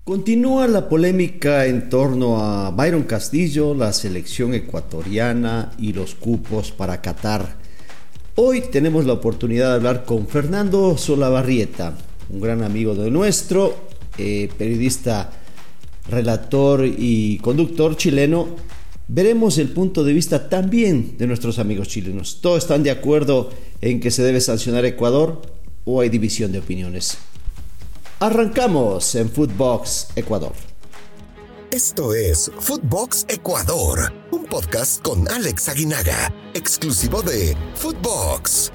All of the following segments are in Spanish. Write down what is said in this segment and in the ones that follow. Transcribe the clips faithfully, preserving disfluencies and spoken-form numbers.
Continúa la polémica en torno a Byron Castillo, la selección ecuatoriana y los cupos para Qatar. Hoy tenemos la oportunidad de hablar con Fernando Solabarrieta, un gran amigo de nuestro, eh, periodista, relator y conductor chileno. Veremos el punto de vista también de nuestros amigos chilenos. ¿Todos están de acuerdo en que se debe sancionar a Ecuador o hay división de opiniones? Arrancamos en Footbox Ecuador. Esto es Footbox Ecuador, un podcast con Alex Aguinaga, exclusivo de Footbox.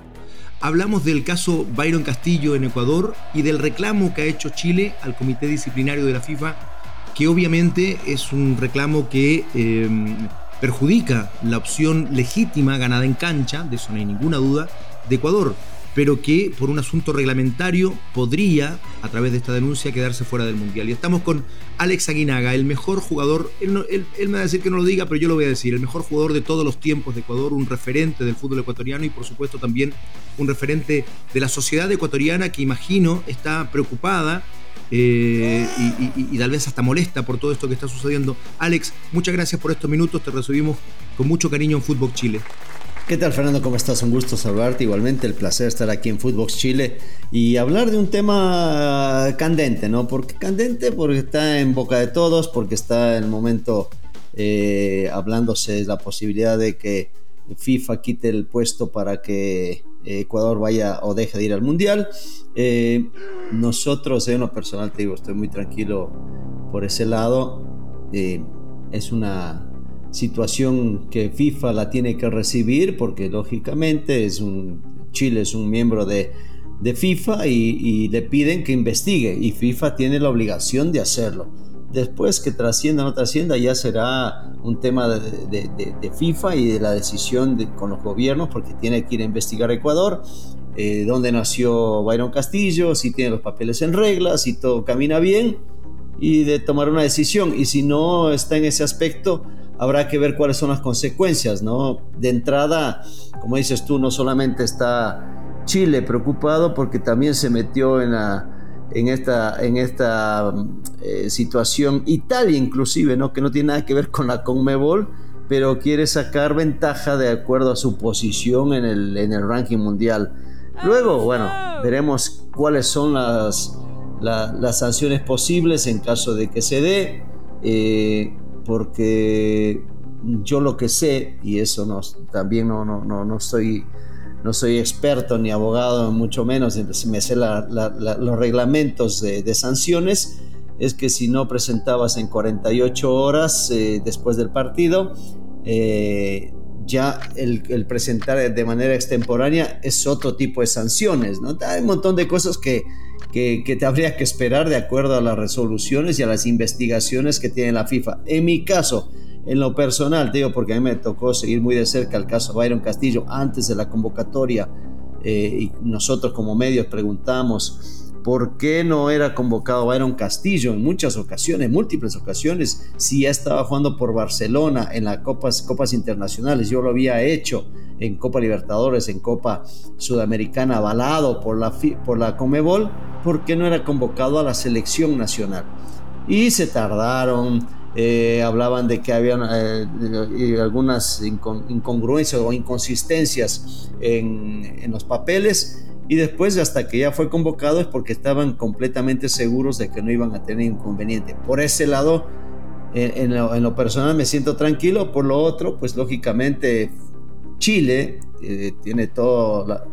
Hablamos del caso Byron Castillo en Ecuador y del reclamo que ha hecho Chile al Comité Disciplinario de la FIFA, que obviamente es un reclamo que eh, perjudica la opción legítima ganada en cancha, de eso no hay ninguna duda, de Ecuador, pero que por un asunto reglamentario podría, a través de esta denuncia, quedarse fuera del Mundial. Y estamos con Alex Aguinaga, el mejor jugador, él, no, él, él me va a decir que no lo diga, pero yo lo voy a decir, el mejor jugador de todos los tiempos de Ecuador, un referente del fútbol ecuatoriano y por supuesto también un referente de la sociedad ecuatoriana que imagino está preocupada eh, y, y, y tal vez hasta molesta por todo esto que está sucediendo. Alex, muchas gracias por estos minutos, te recibimos con mucho cariño en Footbox Chile. ¿Qué tal, Fernando? ¿Cómo estás? Un gusto saludarte. Igualmente, el placer estar aquí en Footbox Chile y hablar de un tema candente, ¿no? Porque candente porque está en boca de todos, porque está en el momento eh, hablándose de la posibilidad de que FIFA quite el puesto para que Ecuador vaya o deje de ir al Mundial. Eh, nosotros, en lo personal, te digo, estoy muy tranquilo por ese lado. Eh, es una situación que FIFA la tiene que recibir porque lógicamente es un, Chile es un miembro de, de FIFA y, y le piden que investigue y FIFA tiene la obligación de hacerlo. Después que trascienda o no trascienda ya será un tema de, de, de, de FIFA y de la decisión de, con los gobiernos, porque tiene que ir a investigar a Ecuador, eh, dónde nació Byron Castillo, si tiene los papeles en regla, si todo camina bien, y de tomar una decisión. Y si no está en ese aspecto, habrá que ver cuáles son las consecuencias, ¿no? De entrada, como dices tú, no solamente está Chile preocupado porque también se metió en, la, en esta, en esta eh, situación Italia inclusive, ¿no? Que no tiene nada que ver con la CONMEBOL, pero quiere sacar ventaja de acuerdo a su posición en el, en el ranking mundial. Luego, bueno, veremos cuáles son las, la, las sanciones posibles en caso de que se dé. Eh, porque yo lo que sé, y eso no, también no, no, no, no, soy, no soy experto ni abogado, mucho menos, me sé la, la, la, los reglamentos de, de sanciones, es que si no presentabas en cuarenta y ocho horas eh, después del partido, eh, ya el, el presentar de manera extemporánea es otro tipo de sanciones, ¿no? Hay un montón de cosas que Que, que te habría que esperar de acuerdo a las resoluciones y a las investigaciones que tiene la FIFA. En mi caso, en lo personal, te digo, porque a mí me tocó seguir muy de cerca el caso Byron Castillo antes de la convocatoria, eh, y nosotros como medios preguntamos por qué no era convocado Byron Castillo en muchas ocasiones, múltiples ocasiones, si ya estaba jugando por Barcelona en las copas, copas internacionales. Yo lo había hecho en Copa Libertadores, en Copa Sudamericana, avalado por la, por la CONMEBOL. ¿Por qué no era convocado a la selección nacional? Y se tardaron, eh, hablaban de que había eh, algunas incongruencias o inconsistencias en, en los papeles, y después, hasta que ya fue convocado, es porque estaban completamente seguros de que no iban a tener inconveniente. Por ese lado, eh, en, lo, en lo personal me siento tranquilo. Por lo otro, pues lógicamente Chile eh, tiene todo la,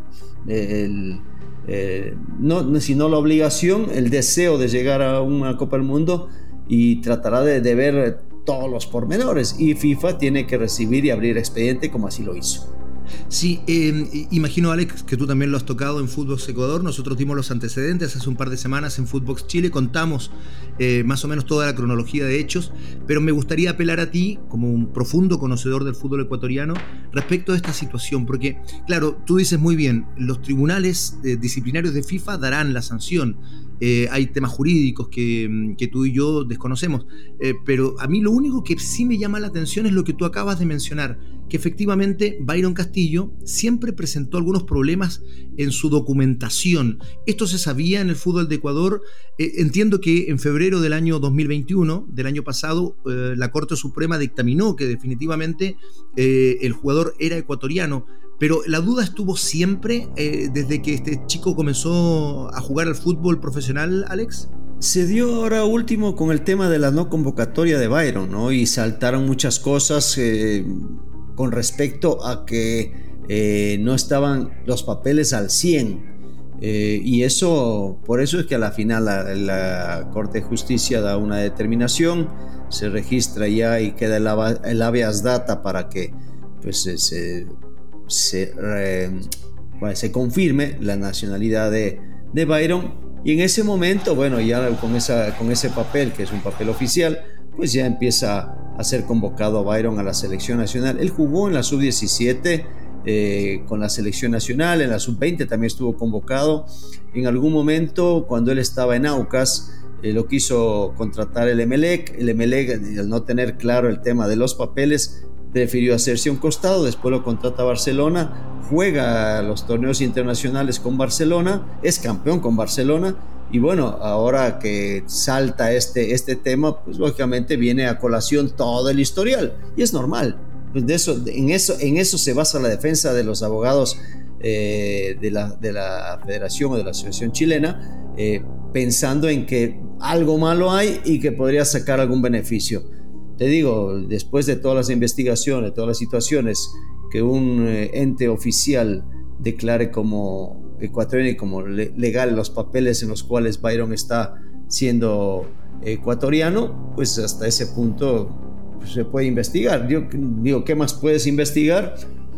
el, eh, no, sino la obligación, el deseo de llegar a una Copa del Mundo, y tratará de, de ver todos los pormenores, y FIFA tiene que recibir y abrir expediente como así lo hizo. Sí, eh, imagino, Alex, que tú también lo has tocado en Footbox Ecuador. Nosotros dimos los antecedentes hace un par de semanas en Footbox Chile, contamos eh, más o menos toda la cronología de hechos, pero me gustaría apelar a ti, como un profundo conocedor del fútbol ecuatoriano, respecto a esta situación, porque, claro, tú dices muy bien, los tribunales eh, disciplinarios de FIFA darán la sanción. Eh, hay temas jurídicos que, que tú y yo desconocemos, eh, pero a mí lo único que sí me llama la atención es lo que tú acabas de mencionar, que efectivamente Byron Castillo siempre presentó algunos problemas en su documentación. Esto se sabía en el fútbol de Ecuador. Eh, entiendo que en febrero del año dos mil veintiuno, del año pasado, eh, la Corte Suprema dictaminó que definitivamente eh, el jugador era ecuatoriano. Pero la duda estuvo siempre eh, desde que este chico comenzó a jugar al fútbol profesional, Alex. Se dio ahora último con el tema de la no convocatoria de Byron, ¿no? Y saltaron muchas cosas eh, con respecto a que eh, no estaban los papeles al cien. Eh, y eso, por eso es que a la final la, la Corte de Justicia da una determinación, se registra ya y queda el, el habeas data para que pues, se, se, se, eh, se confirme la nacionalidad de, de Byron. Y en ese momento, bueno, ya con, esa, con ese papel, que es un papel oficial, pues ya empieza a ser convocado Byron a la selección nacional. Él jugó en la sub diecisiete eh, con la selección nacional, en la sub veinte también estuvo convocado. En algún momento, cuando él estaba en Aucas, eh, lo quiso contratar el Emelec. El Emelec, al no tener claro el tema de los papeles, prefirió hacerse un costado, después lo contrata a Barcelona, juega los torneos internacionales con Barcelona, es campeón con Barcelona, y bueno, ahora que salta este, este tema, pues lógicamente viene a colación todo el historial, y es normal. Pues de eso, en, eso, en eso se basa la defensa de los abogados eh, de, la, de la Federación o de la Asociación Chilena, eh, pensando en que algo malo hay y que podría sacar algún beneficio. Te digo, después de todas las investigaciones, todas las situaciones que un eh, ente oficial declare como ecuatoriano y como le- legal los papeles en los cuales Byron está siendo ecuatoriano, pues hasta ese punto pues, se puede investigar. Yo digo, ¿qué más puedes investigar?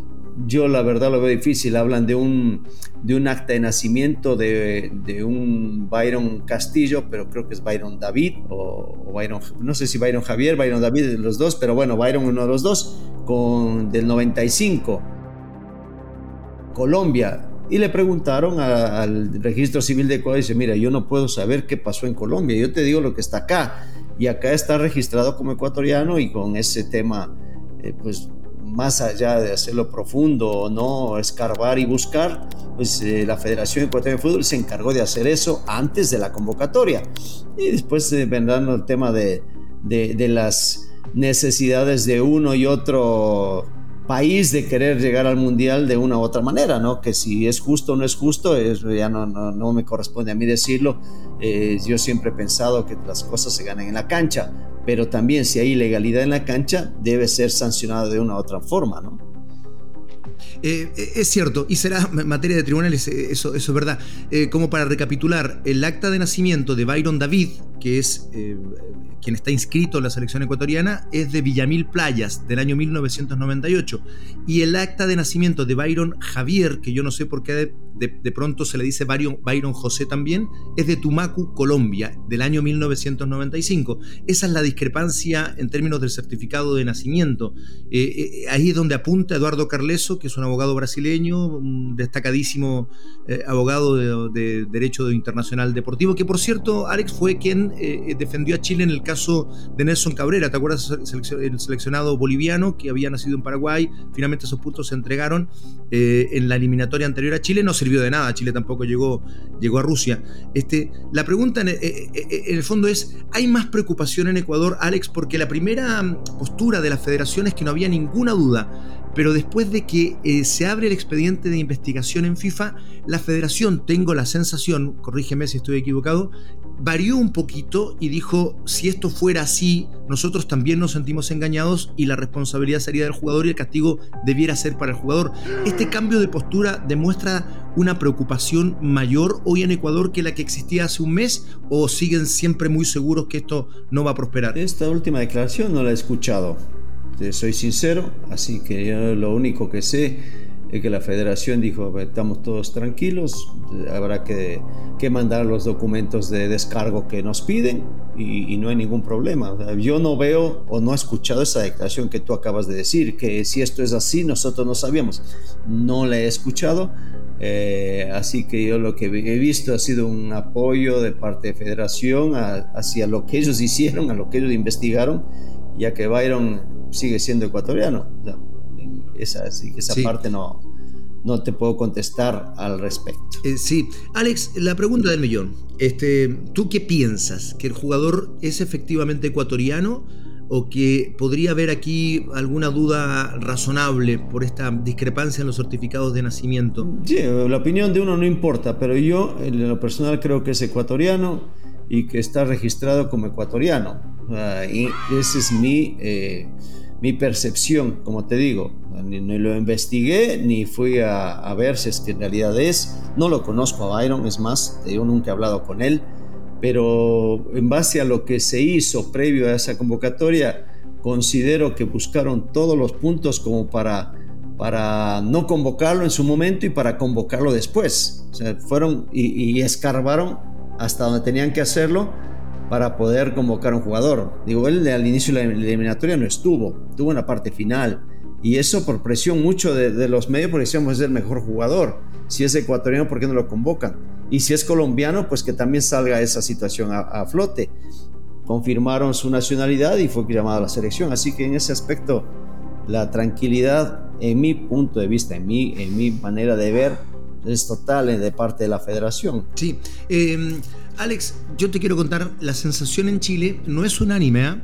Yo la verdad lo veo difícil. Hablan de un, de un acta de nacimiento de, de un Byron Castillo, pero creo que es Byron David o, o Byron, no sé si Byron Javier, Byron David, los dos, pero bueno, Byron uno de los dos, con, del noventa y cinco, Colombia. Y le preguntaron a, al registro civil de Ecuador y dice, mira, yo no puedo saber qué pasó en Colombia, yo te digo lo que está acá. Y acá está registrado como ecuatoriano y con ese tema, eh, pues más allá de hacerlo profundo o no, escarbar y buscar, pues eh, la Federación Ecuatoriana de Fútbol se encargó de hacer eso antes de la convocatoria. Y después eh, vendrán el tema de, de, de las necesidades de uno y otro país de querer llegar al mundial de una u otra manera, ¿no? Que si es justo o no es justo, es, ya no, no, no me corresponde a mí decirlo. Eh, yo siempre he pensado que las cosas se ganan en la cancha, pero también si hay ilegalidad en la cancha, debe ser sancionado de una u otra forma, ¿no? Eh, es cierto, y será materia de tribunales, eso, eso es verdad. Eh, como para recapitular, el acta de nacimiento de Byron David, que es eh, quien está inscrito en la selección ecuatoriana, es de Villamil Playas, del año mil novecientos noventa y ocho. Y el acta de nacimiento de Byron Javier, que yo no sé por qué de, de, de pronto se le dice Byron, Byron José también, es de Tumaco, Colombia, del año mil novecientos noventa y cinco. Esa es la discrepancia en términos del certificado de nacimiento. Eh, eh, ahí es donde apunta Eduardo Carleso, que es un abogado brasileño, un destacadísimo eh, abogado de, de Derecho Internacional Deportivo, que por cierto, Alex, fue quien eh, defendió a Chile en el caso de Nelson Cabrera. ¿Te acuerdas? El seleccionado boliviano que había nacido en Paraguay. Finalmente esos puntos se entregaron eh, en la eliminatoria anterior a Chile. No sirvió de nada, Chile tampoco llegó, llegó a Rusia. Este, la pregunta en el, en el fondo es, ¿hay más preocupación en Ecuador, Alex? Porque la primera postura de la federación es que no había ninguna duda, pero después de que eh, se abre el expediente de investigación en FIFA, la federación, tengo la sensación, corrígeme si estoy equivocado, varió un poquito y dijo, si esto fuera así, nosotros también nos sentimos engañados y la responsabilidad sería del jugador y el castigo debiera ser para el jugador. ¿Este cambio de postura demuestra una preocupación mayor hoy en Ecuador que la que existía hace un mes, o siguen siempre muy seguros que esto no va a prosperar? Esta última declaración no la he escuchado, te soy sincero, así que yo lo único que sé es que la federación dijo, estamos todos tranquilos, habrá que, que mandar los documentos de descargo que nos piden y, y no hay ningún problema. Yo no veo o no he escuchado esa declaración que tú acabas de decir, que si esto es así, nosotros no sabíamos. No la he escuchado, eh, así que yo lo que he visto ha sido un apoyo de parte de federación a, hacia lo que ellos hicieron, a lo que ellos investigaron, ya que Byron sigue siendo ecuatoriano. O sea, esa, esa sí. parte no, no te puedo contestar al respecto. Eh, sí, Alex, la pregunta del millón. Este, ¿tú qué piensas? ¿Que el jugador es efectivamente ecuatoriano o que podría haber aquí alguna duda razonable por esta discrepancia en los certificados de nacimiento? Sí, la opinión de uno no importa, pero yo en lo personal creo que es ecuatoriano y que está registrado como ecuatoriano. Uh, y esa es mi, eh, mi percepción, como te digo. Ni, ni lo investigué, ni fui a, a ver si es que en realidad es. No lo conozco a Byron, es más, yo nunca he hablado con él. Pero en base a lo que se hizo previo a esa convocatoria, considero que buscaron todos los puntos como para, para no convocarlo en su momento y para convocarlo después. O sea, fueron y, y escarbaron hasta donde tenían que hacerlo para poder convocar a un jugador. Digo, él al inicio de la eliminatoria no estuvo, estuvo en la parte final. Y eso por presión mucho de, de los medios, porque decíamos, es el mejor jugador. Si es ecuatoriano, ¿por qué no lo convocan? Y si es colombiano, pues que también salga esa situación a, a flote. Confirmaron su nacionalidad y fue llamado a la selección. Así que en ese aspecto, la tranquilidad, en mi punto de vista, en mi, en mi manera de ver, es total de parte de la federación. Sí. Eh, Alex, yo te quiero contar, la sensación en Chile no es unánime, ¿eh?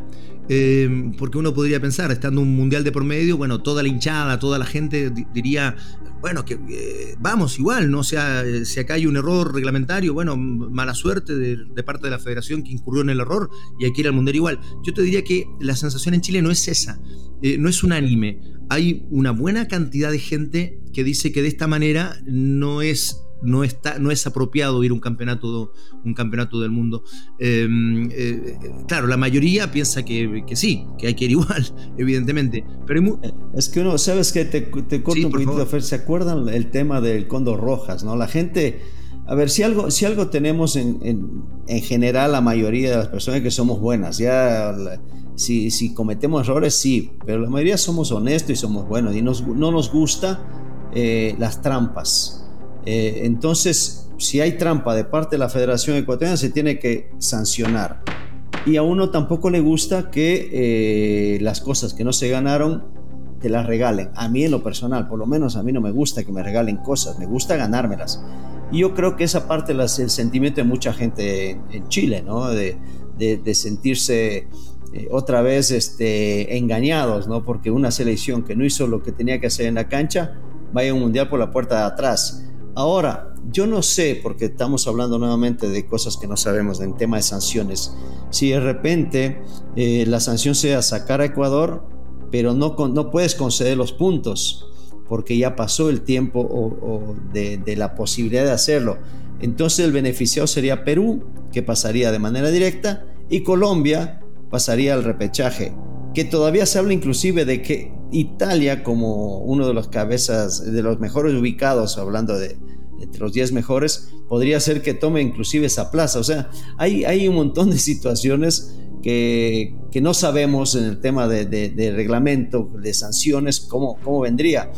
Eh, porque uno podría pensar, estando un mundial de por medio, bueno, toda la hinchada, toda la gente diría, bueno, que eh, vamos igual, ¿no? O sea, eh, si acá hay un error reglamentario, bueno, mala suerte de, de parte de la federación que incurrió en el error y hay que ir al mundial igual. Yo te diría que la sensación en Chile no es esa, eh, no es unánime. Hay una buena cantidad de gente que dice que de esta manera no es No, está, no es apropiado ir a un campeonato, un campeonato del mundo. Eh, eh, claro, la mayoría piensa que, que sí, que hay que ir igual, evidentemente. Pero muy... Es que uno, ¿sabes qué? Te, te corto sí, un poquito, Fer. ¿Se acuerdan el tema del Cóndor Rojas, no? La gente, a ver, si algo, si algo tenemos en, en, en general, la mayoría de las personas que somos buenas, ya la, si, si cometemos errores, sí, pero la mayoría somos honestos y somos buenos y nos, no nos gusta eh, las trampas. Eh, entonces, si hay trampa de parte de la Federación Ecuatoriana, se tiene que sancionar. Y a uno tampoco le gusta que eh, las cosas que no se ganaron te las regalen. A mí en lo personal, por lo menos a mí no me gusta que me regalen cosas, me gusta ganármelas. Y yo creo que esa parte es el sentimiento de mucha gente en, en Chile, ¿no? De, de, de sentirse eh, otra vez este, engañados, ¿no? Porque una selección que no hizo lo que tenía que hacer en la cancha vaya a un mundial por la puerta de atrás. Ahora, yo no sé, porque estamos hablando nuevamente de cosas que no sabemos en tema de sanciones, si de repente eh, la sanción sea sacar a Ecuador, pero no, no puedes conceder los puntos, porque ya pasó el tiempo o, o de, de la posibilidad de hacerlo. Entonces el beneficiado sería Perú, que pasaría de manera directa, y Colombia pasaría al repechaje, que todavía se habla inclusive de que Italia, como uno de los cabezas, de los mejores ubicados, hablando de, de los diez mejores, podría ser que tome inclusive esa plaza. O sea, hay, hay un montón de situaciones que, que no sabemos en el tema de, de, de reglamento, de sanciones, cómo, cómo vendría.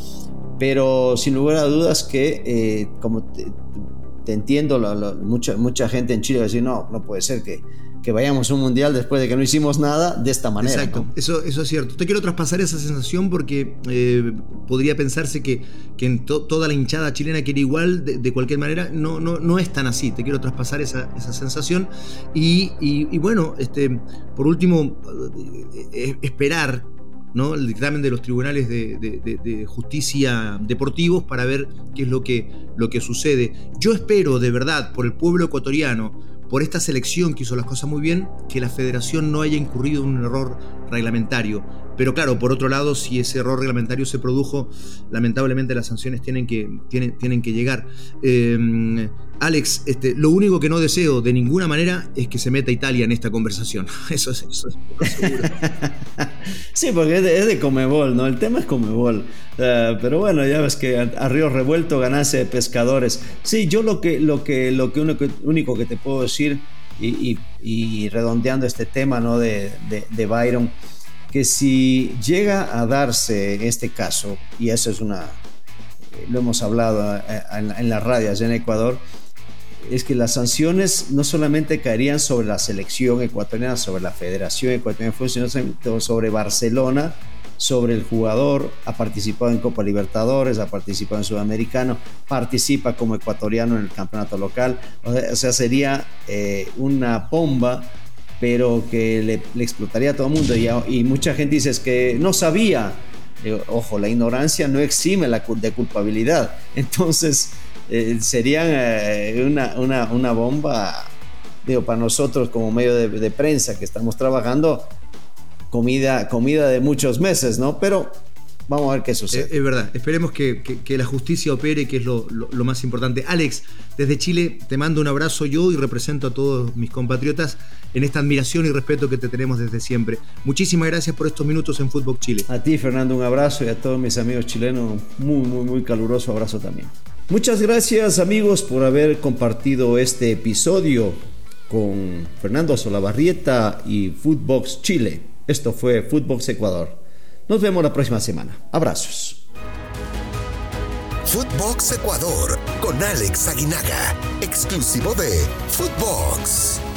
Pero sin lugar a dudas que, eh, como te, te entiendo, la, la, mucha, mucha gente en Chile va a decir, no, no puede ser que que vayamos a un mundial después de que no hicimos nada de esta manera. Exacto, ¿no? eso, eso es cierto. Te quiero traspasar esa sensación porque eh, podría pensarse que, que en to, toda la hinchada chilena quiere igual de, de cualquier manera. No, no, no es tan así. Te quiero traspasar esa, esa sensación y, y, y bueno, este, por último, eh, esperar, ¿no? El dictamen de los tribunales de, de, de, de justicia deportivos para ver qué es lo que, lo que sucede. Yo espero de verdad por el pueblo ecuatoriano, por esta selección que hizo las cosas muy bien, que la federación no haya incurrido en un error reglamentario. Pero claro, por otro lado, si ese error reglamentario se produjo, lamentablemente las sanciones tienen que, tienen, tienen que llegar. Eh, Alex, este, lo único que no deseo de ninguna manera es que se meta Italia en esta conversación. Eso es, eso es seguro. Sí, porque es de, es de Conmebol, ¿no? El tema es Conmebol. Uh, pero bueno, ya ves que a, a río revuelto ganancia de pescadores. Sí, yo lo que, lo que, lo que único, único que te puedo decir, y, y, y redondeando este tema, ¿no? de, de, de Byron, que si llega a darse este caso, y eso es una, lo hemos hablado en, en las radios en Ecuador, es que las sanciones no solamente caerían sobre la selección ecuatoriana, sobre la Federación Ecuatoriana de Fútbol, sino sobre Barcelona sobre el jugador, ha participado en Copa Libertadores, ha participado en Sudamericano, participa como ecuatoriano en el campeonato local, o sea, o sea sería eh, una bomba, pero que le, le explotaría a todo el mundo, y, y mucha gente dice es que no sabía. Digo, ojo, la ignorancia no exime la, de culpabilidad, entonces eh, sería eh, una, una, una bomba, digo, para nosotros como medio de, de prensa que estamos trabajando, comida, comida de muchos meses, ¿no? Pero vamos a ver qué sucede. Es, es verdad, esperemos que, que, que la justicia opere, que es lo, lo, lo más importante. Alex, desde Chile te mando un abrazo yo y represento a todos mis compatriotas en esta admiración y respeto que te tenemos desde siempre. Muchísimas gracias por estos minutos en Fútbol Chile. A ti, Fernando, un abrazo, y a todos mis amigos chilenos, muy, muy, muy caluroso abrazo también. Muchas gracias, amigos, por haber compartido este episodio con Fernando Solabarrieta y Footbox Chile. Esto fue Footbox Ecuador. Nos vemos la próxima semana. Abrazos. Footbox Ecuador con Alex Aguinaga, exclusivo de Footbox.